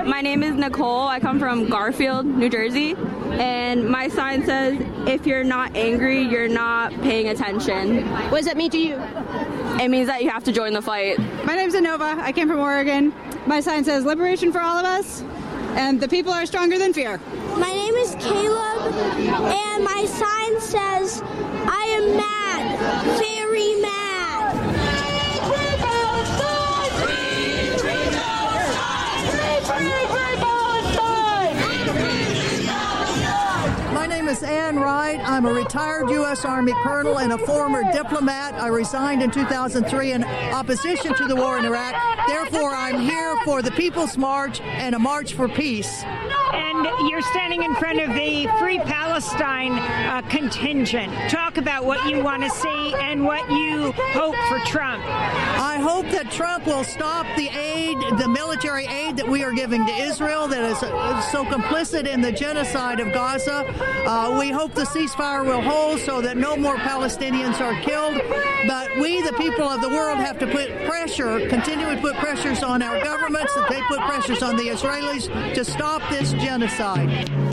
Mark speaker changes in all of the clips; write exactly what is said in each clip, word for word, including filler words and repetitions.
Speaker 1: my name is Nicole. I come from Garfield, New Jersey. And my sign says, if you're not angry, you're not paying attention.
Speaker 2: What does that mean to you?
Speaker 1: It means that you have to join the fight.
Speaker 3: My name's Anova. I came from Oregon. My sign says, liberation for all of us. And the people are stronger than fear.
Speaker 4: My name is Caleb. And my sign says, I am mad. Very mad.
Speaker 5: My name is Ann Wright. I'm a retired U S Army colonel and a former diplomat. I resigned in two thousand three in opposition to the war in Iraq. Therefore, I'm here for the People's March and a March for Peace.
Speaker 6: And you're standing in front of the Free Palestine uh, contingent. Talk about what you want to see and what you hope for Trump.
Speaker 5: I hope that Trump will stop the aid, the military aid that we are giving to Israel that is so complicit in the genocide of Gaza. Uh, we hope the ceasefire will hold so that no more Palestinians are killed. But we, the people of the world, have to put pressure, continue to put pressures on our governments, that they put pressures on the Israelis to stop this genocide.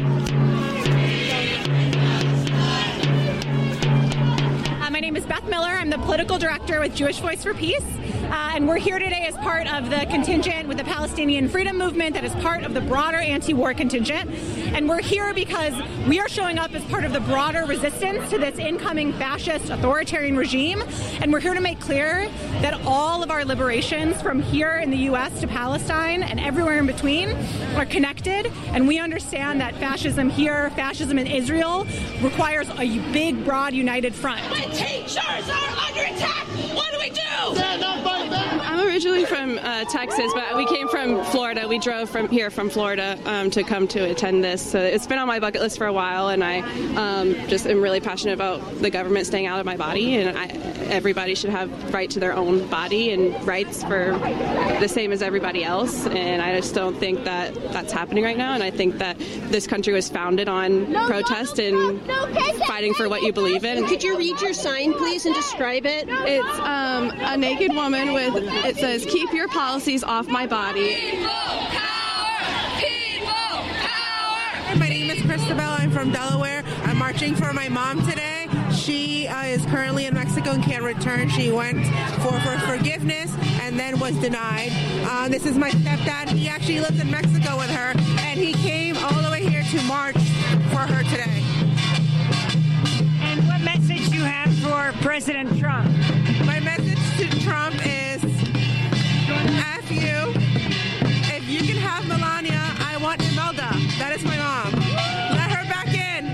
Speaker 7: Uh, my name is Beth Miller. I'm the political director with Jewish Voice for Peace. Uh, and we're here today as part of the contingent with the Palestinian Freedom Movement that is part of the broader anti-war contingent. And we're here because we are showing up as part of the broader resistance to this incoming fascist authoritarian regime. And we're here to make clear that all of our liberations from here in the U S to Palestine and everywhere in between are connected. And we understand that fascism here, fascism in Israel, requires a big, broad, united front.
Speaker 8: My teachers are under attack! What do we do? Stand up, fight back!
Speaker 9: I'm originally from uh, Texas, but we came from Florida. We drove from here from Florida um, to come to attend this. So it's been on my bucket list for a while, and I um, just am really passionate about the government staying out of my body, and I, everybody should have right to their own body and rights for the same as everybody else. And I just don't think that that's happening right now, and I think that this country was founded on no, protest no, no, and no, no, fighting for what you believe in.
Speaker 2: Could you read your sign, please, and describe it?
Speaker 9: It's um, a naked woman with, it says, keep your policies off my body.
Speaker 8: People power! People power!
Speaker 10: My name is Christabel. I'm from Delaware. I'm marching for my mom today. She uh, is currently in Mexico and can't return. She went for, for forgiveness and then was denied. Uh, this is my stepdad. He actually lives in Mexico with her, and he came all the way here to march for her today.
Speaker 6: And what message do you have for President Trump?
Speaker 10: My message to Trump is, F you. If you can have Melania, I want Imelda. That is my mom. Let her back in.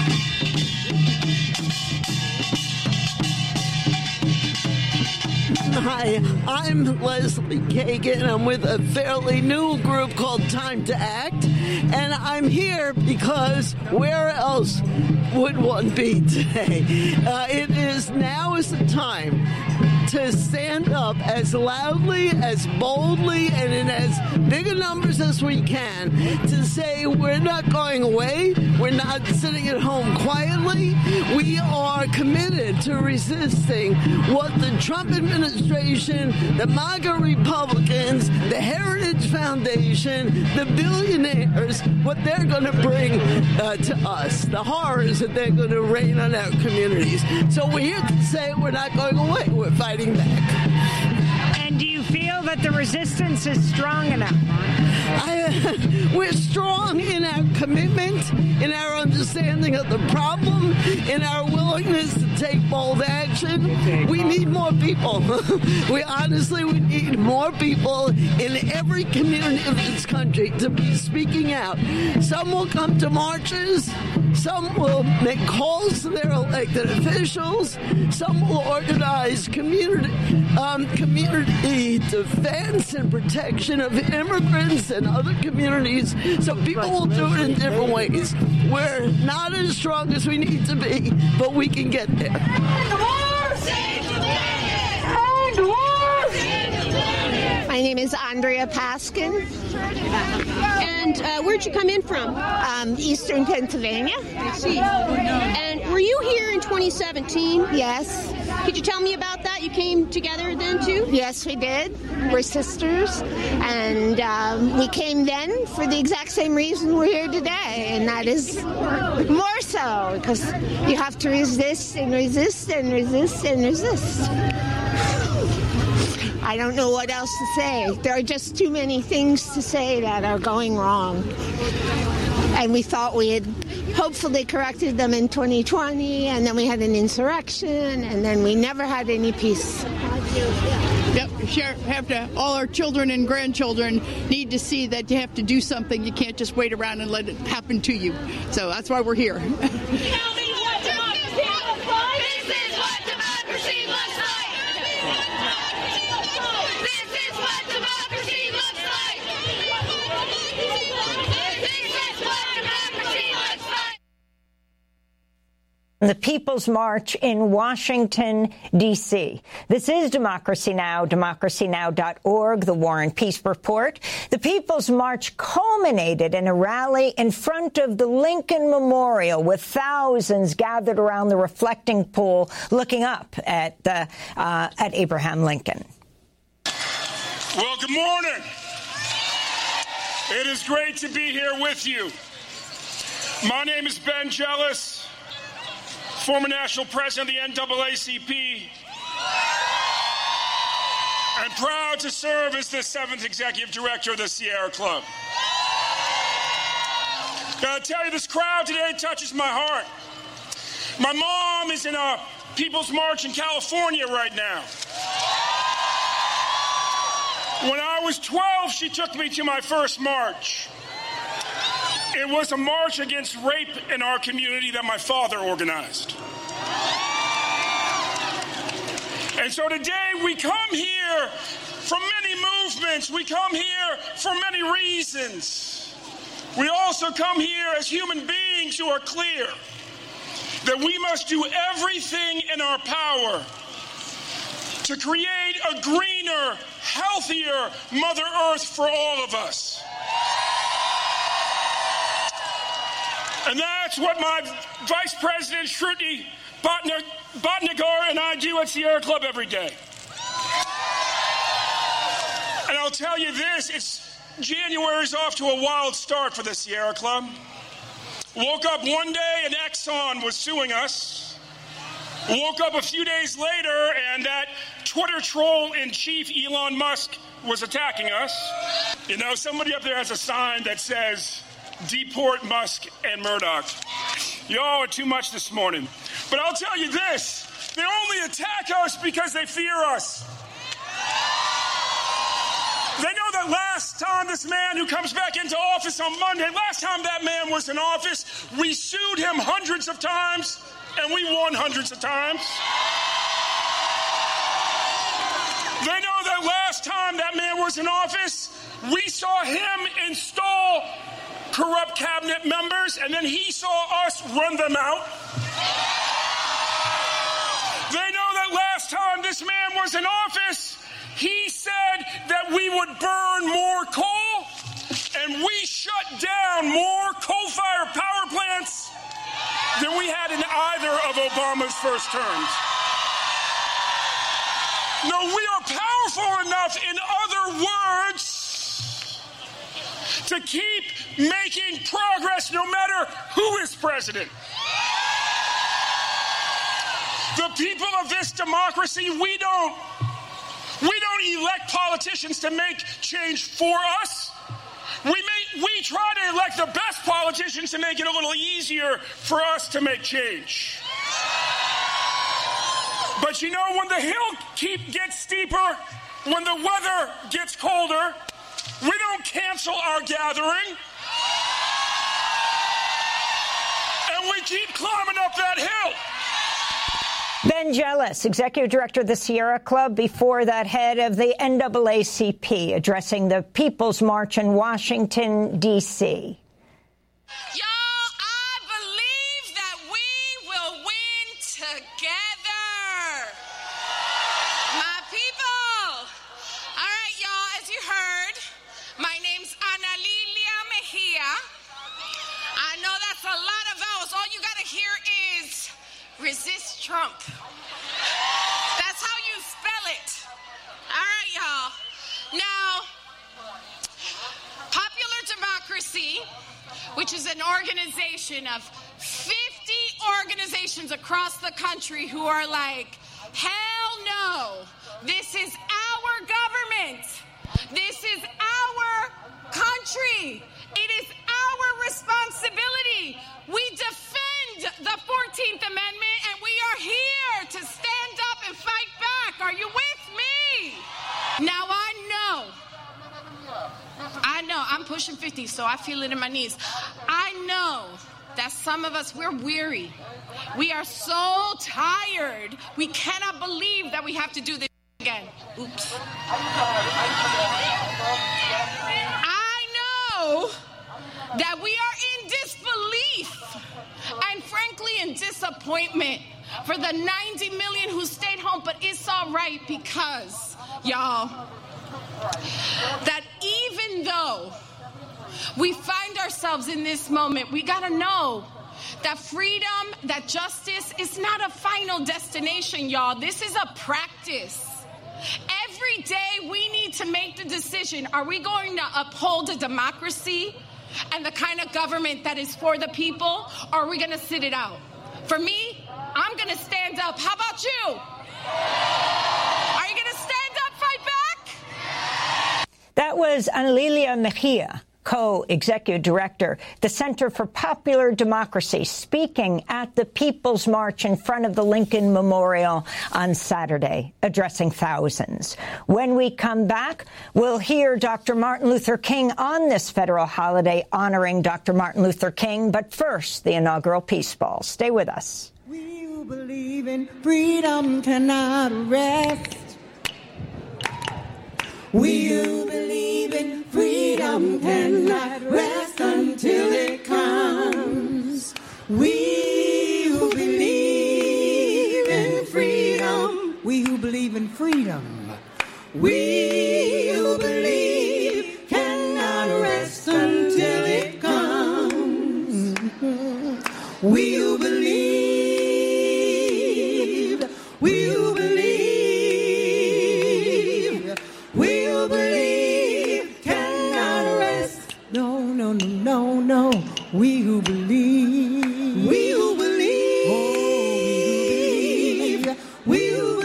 Speaker 11: Hi, I'm Leslie Kagan. I'm with a fairly new group called Time to Act, and I'm here because where else would one be today? Uh, it is now is the time to stand up as loudly, as boldly, and in as big a numbers as we can to say we're not going away, we're not sitting at home quietly, we are committed to resisting what the Trump administration, the MAGA Republicans, the Heritage Foundation, the billionaires, what they're going to bring uh, to us, the horrors that they're going to rain on our communities. So we're here to say we're not going away, we're fighting back.
Speaker 6: And do you feel that the resistance is strong enough?
Speaker 11: I, uh, we're strong in our commitment, in our understanding of the problem, in our willingness to take bold action. We need more people. we honestly, we need more people in every community of this country to be speaking out. Some will come to marches. Some will make calls to their elected officials. Some will organize community, um, community defense and protection of immigrants and other communities. So people will do it in different ways. We're not as strong as we need to be, but we can get there.
Speaker 2: My name is Andrea Paskin. And uh, where'd you come in from?
Speaker 12: Um, Eastern Pennsylvania.
Speaker 2: I see. And were you here in twenty seventeen?
Speaker 12: Yes.
Speaker 2: Could you tell me about that? You came together then, too?
Speaker 12: Yes, we did. We're sisters, and um, we came then for the exact same reason we're here today, and that is more so, because you have to resist and resist and resist and resist. I don't know what else to say. There are just too many things to say that are going wrong. And we thought we had hopefully corrected them in twenty twenty, and then we had an insurrection, and then we never had any peace.
Speaker 13: Yep, sure. Have to. All our children and grandchildren need to see that you have to do something. You can't just wait around and let it happen to you. So that's why we're here.
Speaker 8: Tell me what democracy looks like. This is what democracy looks like. This is what democracy looks like.
Speaker 14: The People's March in Washington, D C This is Democracy Now!, democracy now dot org, the War and Peace Report. The People's March culminated in a rally in front of the Lincoln Memorial, with thousands gathered around the reflecting pool looking up at, the, uh, at Abraham Lincoln.
Speaker 15: Well, good morning. It is great to be here with you. My name is Ben Jealous, former national president of the N double A C P, and proud to serve as the seventh executive director of the Sierra Club. Gotta tell you, this crowd today touches my heart. My mom is in a People's March in California right now. When I was twelve, she took me to my first march. It was a march against rape in our community that my father organized. And so today we come here from many movements. We come here for many reasons. We also come here as human beings who are clear that we must do everything in our power to create a greener, healthier Mother Earth for all of us. And that's what my Vice President, Shruti Bhatnagar, and I do at Sierra Club every day. And I'll tell you this, it's January's off to a wild start for the Sierra Club. Woke up one day and Exxon was suing us. Woke up a few days later and that Twitter troll in chief, Elon Musk, was attacking us. You know, somebody up there has a sign that says, "Deport Musk and Murdoch." Y'all are too much this morning. But I'll tell you this, they only attack us because they fear us. They know that last time this man who comes back into office on Monday, last time that man was in office, we sued him hundreds of times, and we won hundreds of times. They know that last time that man was in office, we saw him install corrupt cabinet members, and then he saw us run them out. They know that last time this man was in office, he said that we would burn more coal, and we shut down more coal-fired power plants than we had in either of Obama's first terms. No, we are powerful enough, in other words, to keep making progress no matter who is president. The people of this democracy, we don't, we don't elect politicians to make change for us. We, may, we try to elect the best politicians to make it a little easier for us to make change. But you know, when the hill keep gets steeper, when the weather gets colder, we don't cancel our gathering. And we keep climbing up that hill.
Speaker 14: Ben Jealous, Executive Director of the Sierra Club, before that head of the N double A C P, addressing the People's March in Washington, D C
Speaker 8: Y'all, I believe that we will win together. My people. All right, y'all, as you heard, my name's Ana Lilia Mejia. I know that's a lot of vowels. All you got to hear is resist Trump.
Speaker 16: Democracy, which is an organization of fifty organizations across the country who are like, hell no, this is our government. This is our country. It is our responsibility. We defend the fourteenth Amendment, and we are here to stand up and fight back. Are you with me? Now, I know, I know, I'm pushing fifty, so I feel it in my knees. I know that some of us, we're weary. We are so tired. We cannot believe that we have to do this again. Oops. I know that we are in disbelief and frankly in disappointment for the ninety million who stayed home, but it's all right because, y'all, that even though we find ourselves in this moment, we gotta know that freedom, that justice is not a final destination, y'all. This is a practice. Every day we need to make the decision, are we going to uphold a democracy and the kind of government that is for the people, or are we going to sit it out? For me, I'm going to stand up. How about you? Are you going to stand up, fight back?
Speaker 14: That was Analilia Mejia, co-executive director, the Center for Popular Democracy, speaking at the People's March in front of the Lincoln Memorial on Saturday, addressing thousands. When we come back, we'll hear Doctor Martin Luther King on this federal holiday honoring Doctor Martin Luther King. But first, the inaugural Peace Ball. Stay with us.
Speaker 17: We who believe in freedom cannot rest. We who believe in freedom cannot rest until it comes. We who believe in freedom. We who believe in freedom. We who believe cannot rest until it comes. We who believe. We who believe. No, no, no, no, no. We who believe. We who believe. Oh, we who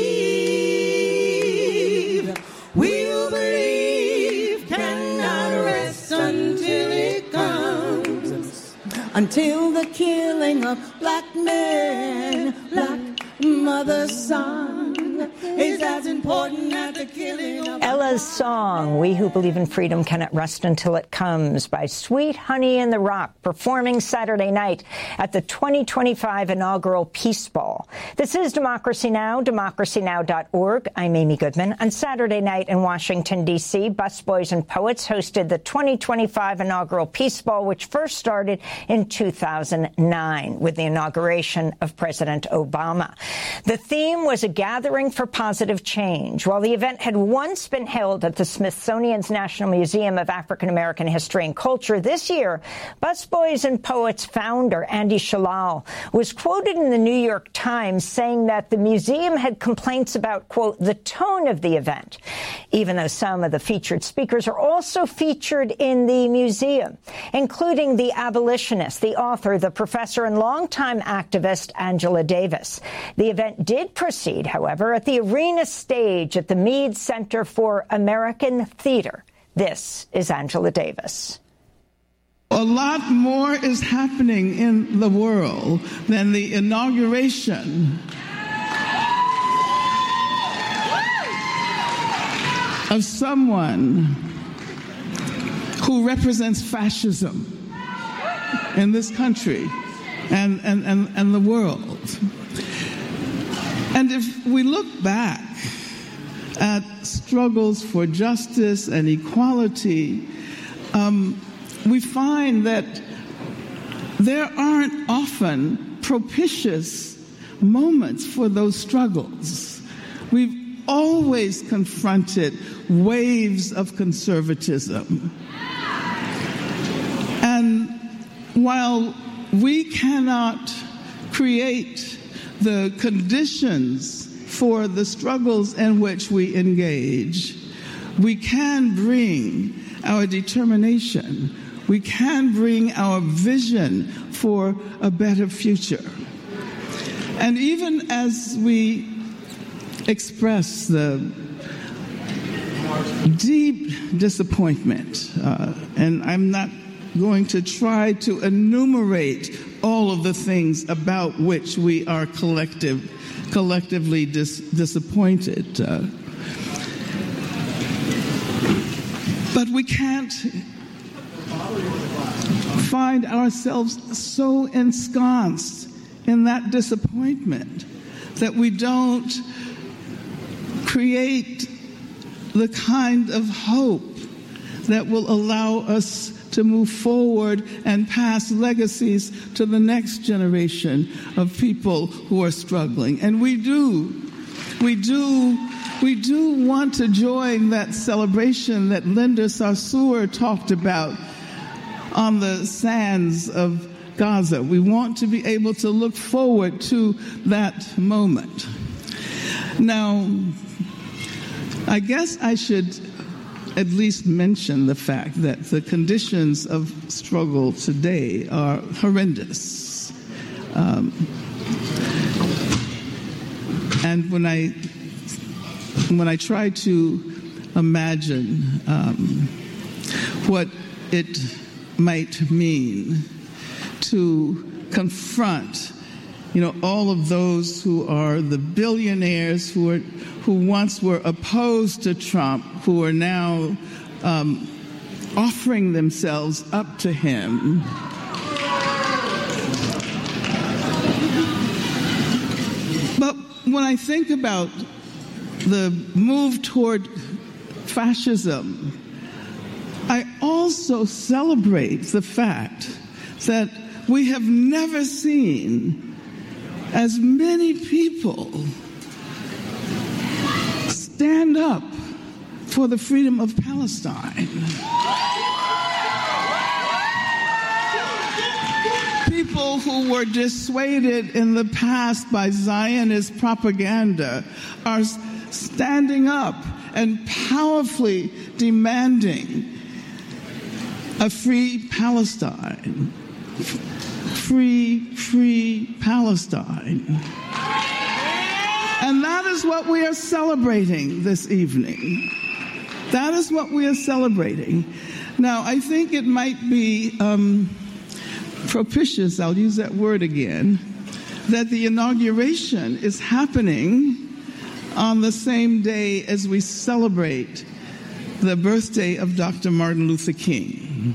Speaker 17: believe. We who believe cannot rest until it comes. Until the killing of black men, black mother's son is as important as the killing of...
Speaker 14: Ella's song, We Who Believe in Freedom Cannot Rest Until It Comes, by Sweet Honey in the Rock, performing Saturday night at the twenty twenty-five inaugural Peace Ball. This is Democracy Now!, democracy now dot org. I'm Amy Goodman. On Saturday night in Washington, D C, Busboys and Poets hosted the twenty twenty-five inaugural Peace Ball, which first started in two thousand nine with the inauguration of President Obama. The theme was a gathering for positive change. While the event had once been held at the Smithsonian's National Museum of African American History and Culture, this year, Busboys and Poets founder Andy Shalal was quoted in the New York Times saying that the museum had complaints about, quote, the tone of the event, even though some of the featured speakers are also featured in the museum, including the abolitionist, the author, the professor, and longtime activist Angela Davis. The event did proceed, however, at the Arena stage at the Mead Center for American Theater. This is Angela Davis.
Speaker 18: A lot more is happening in the world than the inauguration of someone who represents fascism in this country and, and, and, and the world. And if we look back at struggles for justice and equality, um, we find that there aren't often propitious moments for those struggles. We've always confronted waves of conservatism. And while we cannot create the conditions for the struggles in which we engage, we can bring our determination. We can bring our vision for a better future. And even as we express the deep disappointment, uh, and I'm not going to try to enumerate all of the things about which we are collective, collectively dis- disappointed. Uh, but we can't find ourselves so ensconced in that disappointment that we don't create the kind of hope that will allow us to move forward and pass legacies to the next generation of people who are struggling. And we do, we do, we do want to join that celebration that Linda Sarsour talked about on the sands of Gaza. We want to be able to look forward to that moment. Now, I guess I should at least mention the fact that the conditions of struggle today are horrendous. Um, and when I when I try to imagine um, what it might mean to confront, you know, all of those who are the billionaires who are who once were opposed to Trump, who are now um, offering themselves up to him. But when I think about the move toward fascism, I also celebrate the fact that we have never seen as many people stand up for the freedom of Palestine. People who were dissuaded in the past by Zionist propaganda are standing up and powerfully demanding a free Palestine. Free, free Palestine. And that is what we are celebrating this evening. That is what we are celebrating. Now, I think it might be um, propitious, I'll use that word again, that the inauguration is happening on the same day as we celebrate the birthday of Doctor Martin Luther King.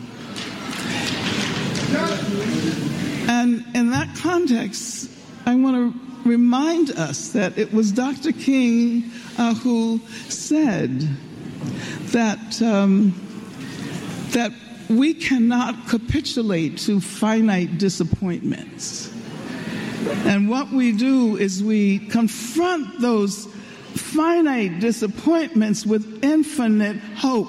Speaker 18: And in that context, I want to remind us that it was Doctor King uh, who said that um, that we cannot capitulate to finite disappointments. And what we do is we confront those finite disappointments with infinite hope.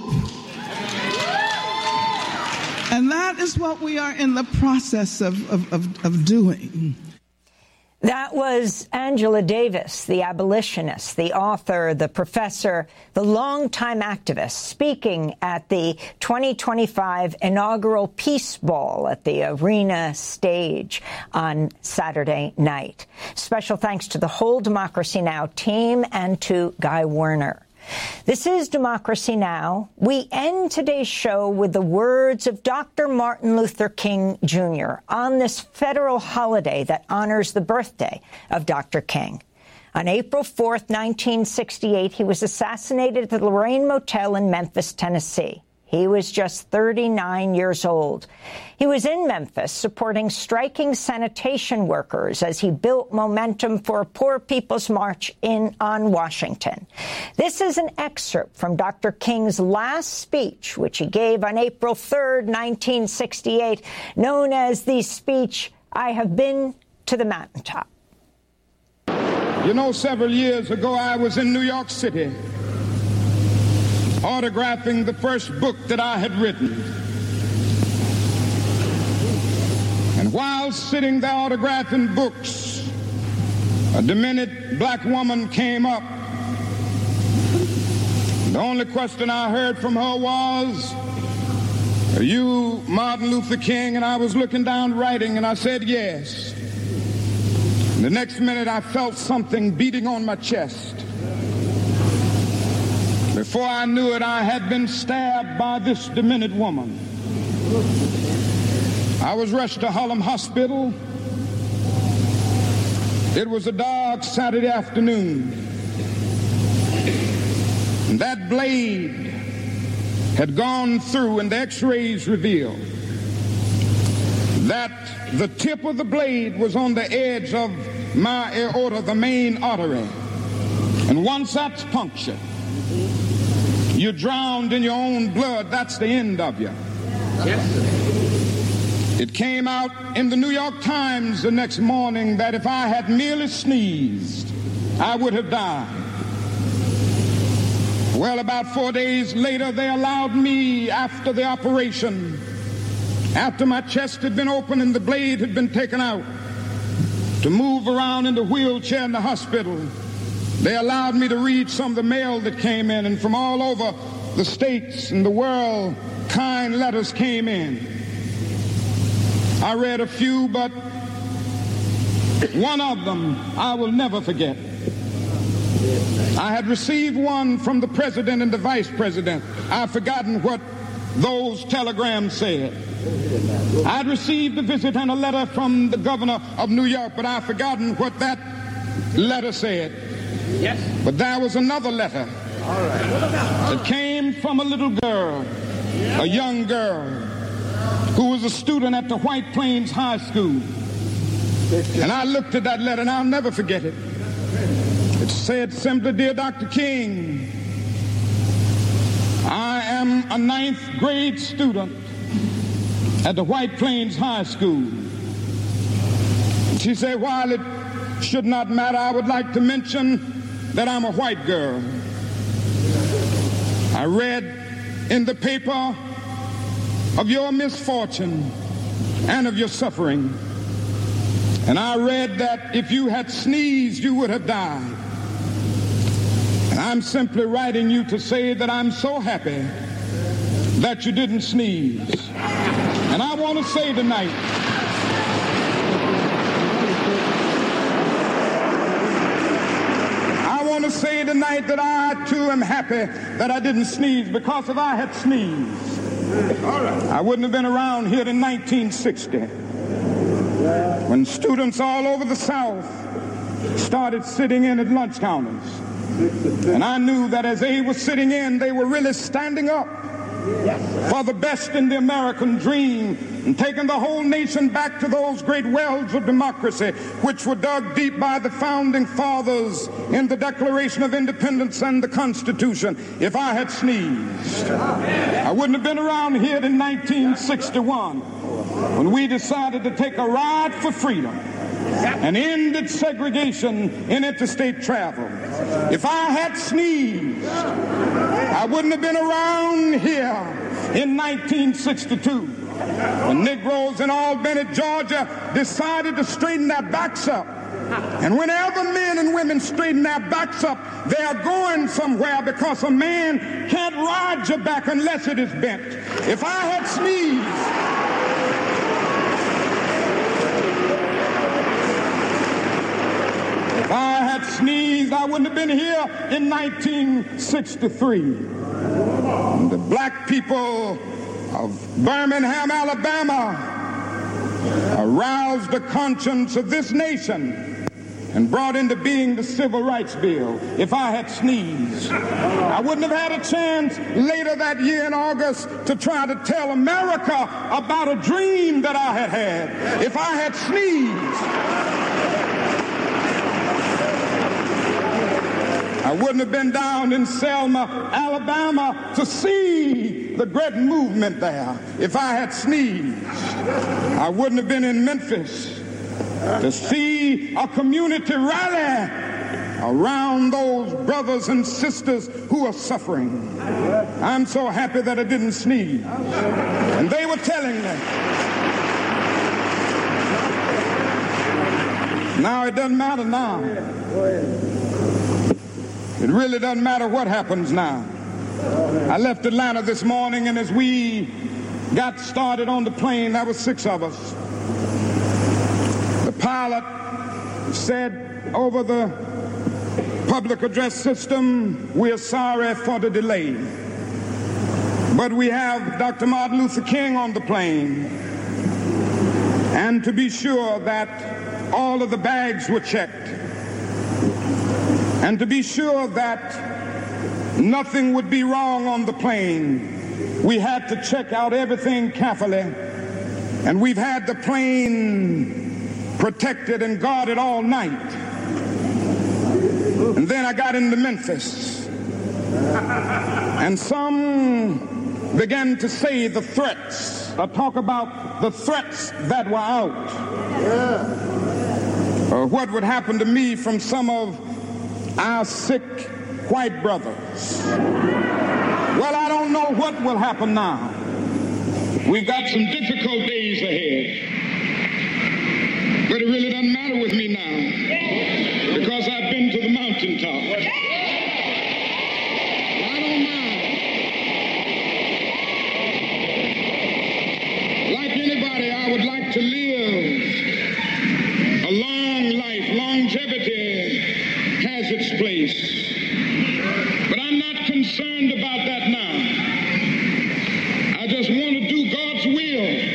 Speaker 18: And that is what we are in the process of, of, of, of doing.
Speaker 14: That was Angela Davis, the abolitionist, the author, the professor, the longtime activist, speaking at the twenty twenty-five inaugural Peace Ball at the Arena stage on Saturday night. Special thanks to the whole Democracy Now! Team and to Guy Werner. This is Democracy Now! We end today's show with the words of Doctor Martin Luther King, Junior on this federal holiday that honors the birthday of Doctor King. On April fourth, nineteen sixty-eight, he was assassinated at the Lorraine Motel in Memphis, Tennessee. He was just thirty-nine years old. He was in Memphis supporting striking sanitation workers as he built momentum for a Poor People's March in on Washington. This is an excerpt from Doctor King's last speech, which he gave on April third, nineteen sixty-eight, known as the speech, "I have been to the mountaintop."
Speaker 19: You know, several years ago, I was in New York City, autographing the first book that I had written. And while sitting there autographing books, a demented black woman came up. The only question I heard from her was, Are you Martin Luther King? And I was looking down writing, and I said, yes. And the next minute, I felt something beating on my chest. Before I knew it, I had been stabbed by this demented woman. I was rushed to Harlem Hospital. It was a dark Saturday afternoon. And that blade had gone through, and the x-rays revealed that the tip of the blade was on the edge of my aorta, the main artery. And once that's punctured, you're drowned in your own blood. That's the end of you. Yes. It came out in the New York Times the next morning that if I had merely sneezed, I would have died. Well, about four days later, they allowed me, after the operation, after my chest had been opened and the blade had been taken out, to move around in the wheelchair in the hospital. They allowed me to read some of the mail that came in, and from all over the states and the world, kind letters came in. I read a few, but one of them I will never forget. I had received one from the president and the vice president. I've forgotten what those telegrams said. I'd received a visit and a letter from the governor of New York, but I've forgotten what that letter said. Yes. But there was another letter. All right. It came from a little girl, a young girl, who was a student at the White Plains High School. And I looked at that letter, and I'll never forget it. It said simply, "Dear Doctor King, I am a ninth grade student at the White Plains High School." She said, "While it should not matter, I would like to mention that I'm a white girl. I read in the paper of your misfortune and of your suffering. And I read that if you had sneezed, you would have died. And I'm simply writing you to say that I'm so happy that you didn't sneeze. And I want to say tonight, I want to say tonight that I too am happy that I didn't sneeze, because if I had sneezed, I wouldn't have been around here in nineteen sixty, when students all over the South started sitting in at lunch counters. And I knew that as they were sitting in, they were really standing up for the best in the American dream and taking the whole nation back to those great wells of democracy which were dug deep by the founding fathers in the Declaration of Independence and the Constitution. If I had sneezed, I wouldn't have been around here in nineteen sixty-one when we decided to take a ride for freedom and ended segregation in interstate travel. If I had sneezed, I wouldn't have been around here in nineteen sixty-two when Negroes in Albany, Georgia decided to straighten their backs up. And whenever men and women straighten their backs up, they are going somewhere, because a man can't ride your back unless it is bent. If I had sneezed, If I had sneezed, I wouldn't have been here in nineteen sixty-three. And the black people of Birmingham, Alabama, aroused the conscience of this nation and brought into being the Civil Rights Bill. If I had sneezed, I wouldn't have had a chance later that year in August to try to tell America about a dream that I had had. If I had sneezed, I wouldn't have been down in Selma, Alabama to see the great movement there. If I had sneezed, I wouldn't have been in Memphis to see a community rally around those brothers and sisters who are suffering. I'm so happy that I didn't sneeze. And they were telling me, now it doesn't matter now. It really doesn't matter what happens now. I left Atlanta this morning, and as we got started on the plane, there were six of us. The pilot said over the public address system, "We're sorry for the delay, but we have Doctor Martin Luther King on the plane, and to be sure that all of the bags were checked, and to be sure that nothing would be wrong on the plane, we had to check out everything carefully, and we've had the plane protected and guarded all night." And then I got into Memphis, and some began to say the threats. I talk about the threats that were out. Uh, what would happen to me from some of our sick white brothers? Well, I don't know what will happen now. We've got some difficult days ahead. But it really doesn't matter with me now, because I've been to the mountaintop. I don't mind. Like anybody, I would like to live a long life. Longevity has its place. But I'm not concerned about that now. I just want to do God's will.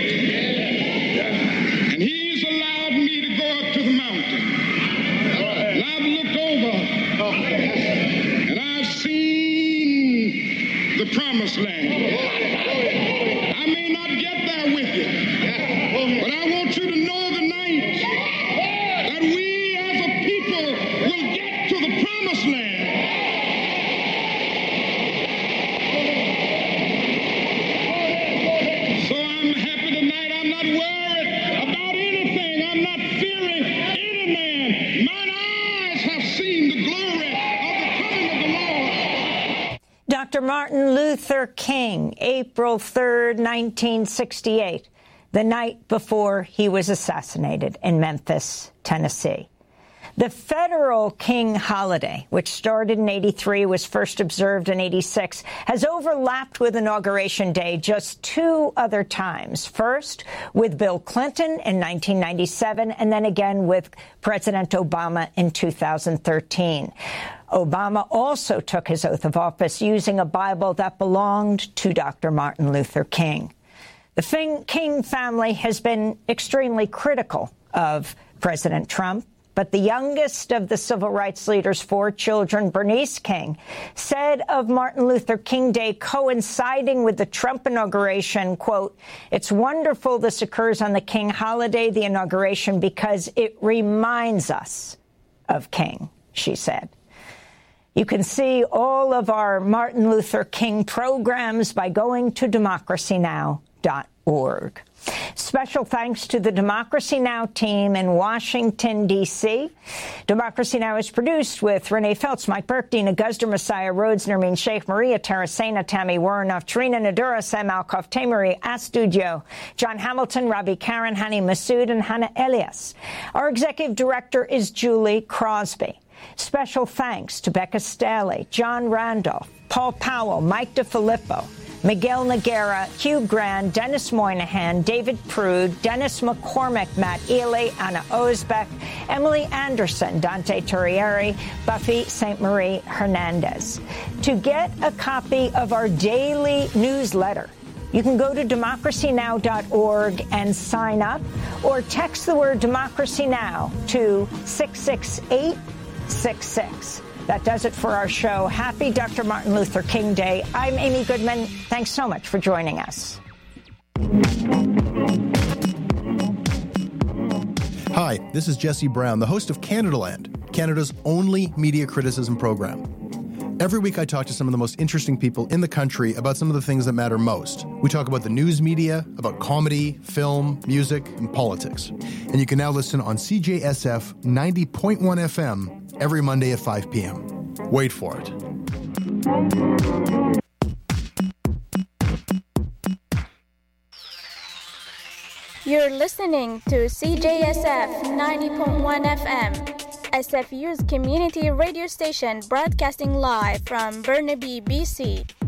Speaker 19: And He's allowed me to go up to the mountain. And I've looked over and I've seen the promised land. I may not get there with you, but I want you to know tonight that we as a people will get to the promised land. So I'm happy tonight. I'm not worried about anything. I'm not fearing any man. Mine eyes have seen the glory of the coming of the Lord.
Speaker 14: Doctor Martin Luther King, April third, nineteen sixty-eight, the night before he was assassinated in Memphis, Tennessee. The federal King holiday, which started in eighty-three, was first observed in eighty-six, has overlapped with Inauguration Day just two other times. First with Bill Clinton in nineteen ninety-seven, and then again with President Obama in two thousand thirteen. Obama also took his oath of office using a Bible that belonged to Doctor Martin Luther King. The King family has been extremely critical of President Trump, but the youngest of the civil rights leader's four children, Bernice King, said of Martin Luther King Day coinciding with the Trump inauguration, quote, "It's wonderful this occurs on the King holiday, the inauguration, because it reminds us of King," she said. You can see all of our Martin Luther King programs by going to democracy now dot org. Special thanks to the Democracy Now! Team in Washington, D C Democracy Now! Is produced with Renee Feltz, Mike Burke, Dina Guzder, Messiah Rhodes, Nermeen Sheikh, Maria Tarasena, Tammy Warrenoff, Trina Nadura, Sam Alkoff, Tamery Astudio, John Hamilton, Robbie Karen, Hani Massoud, and Hannah Elias. Our executive director is Julie Crosby. Special thanks to Becca Staley, John Randolph, Paul Powell, Mike DeFilippo, Miguel Noguera, Hugh Grand, Dennis Moynihan, David Prude, Dennis McCormick, Matt Ely, Anna Osbeck, Emily Anderson, Dante Turrieri, Buffy Saint Marie Hernandez. To get a copy of our daily newsletter, you can go to democracy now dot org and sign up, or text the word Democracy Now! To six six eight six six. That does it for our show. Happy Doctor Martin Luther King Day. I'm Amy Goodman. Thanks so much for joining us.
Speaker 20: Hi, this is Jesse Brown, the host of Canadaland, Canada's only media criticism program. Every week I talk to some of the most interesting people in the country about some of the things that matter most. We talk about the news media, about comedy, film, music, and politics. And you can now listen on C J S F ninety point one F M every Monday at five p.m. Wait for it.
Speaker 21: You're listening to C J S F ninety point one F M, S F U's community radio station broadcasting live from Burnaby, B C.